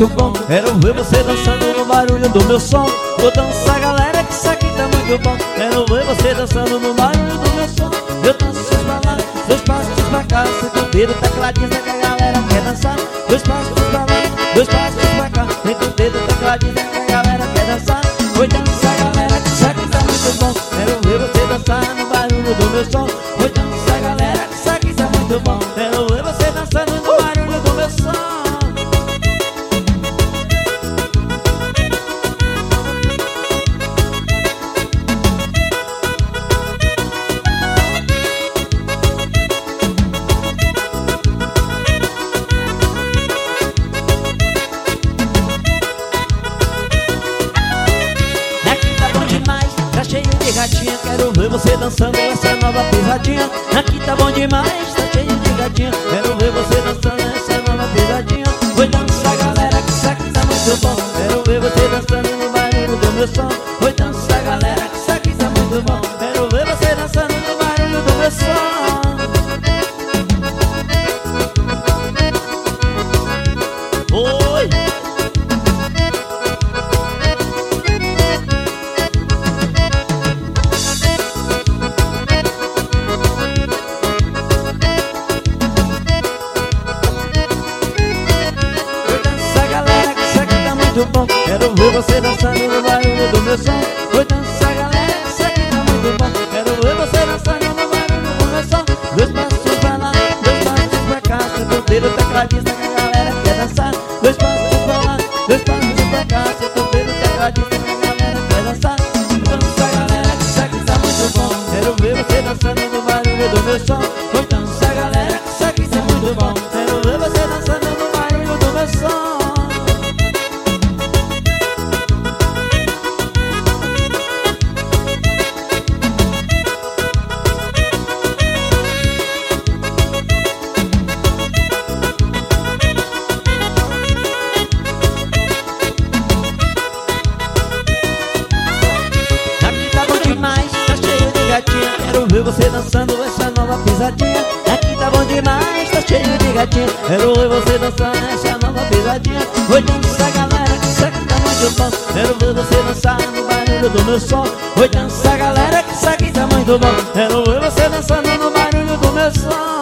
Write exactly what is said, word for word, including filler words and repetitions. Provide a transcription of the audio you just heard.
muito bom. Quero ver você dançando no barulho do meu som. Vou dançar, galera, que isso aqui tá muito bom. Quero ver você dançando no barulho do meu som. Eu danço seus pra lá, dois passos pra cá. Senta o dedo, tecladinho, que a galera quer dançar. Dois passos pra lá, dois passos pra cá. Senta o dedo, tecladinho, que a galera quer dançar. Vou dançar, galera, que isso aqui tá muito bom. Quero ver você dançar no barulho do meu som. Vou dançar, galera, que isso aqui tá muito bom. Quero ver você dançando no barulho do meu som. Gatinha, quero ver você dançando essa nova pisadinha. Aqui tá bom demais, tá cheio de gatinha. Quero ver você dançando essa nova pisadinha. Vou dançar, galera, que isso aqui tá muito bom. Quero ver você dançando no barulho do meu som. Vou dançar, galera, que isso aqui tá muito bom. Quero ver você dançando no barulho do meu som. Oi! Bom. Quero ver você dançando no barulho do meu som. Vou dançar, galera, isso aqui tá muito bom. Quero ver você dançando no barulho do meu som. Dois passos pra lá, dois passos pra cá. Senta o dedo, tecladista, que a galera quer dançar. Dois passos pra lá, dois passos pra cá. Senta o dedo, tecladista, que a galera quer dançar. Vou dançar, galera, que isso aqui tá muito bom. Quero ver você dançando no barulho do meu som. Vou dançar, galera, que isso aqui tá muito bom. Quero ver você dançando no barulho do meu som. Quero ver você dançando essa nova pisadinha. Aqui tá bom demais, tá cheio de gatinha. Quero ver você dançando essa nova pisadinha. Vou dançar, galera, que isso aqui tá muito bom. Quero ver você dançar no barulho do meu som. Vou dançar, galera, que isso aqui tá muito bom. Quero ver você dançando no barulho do meu som.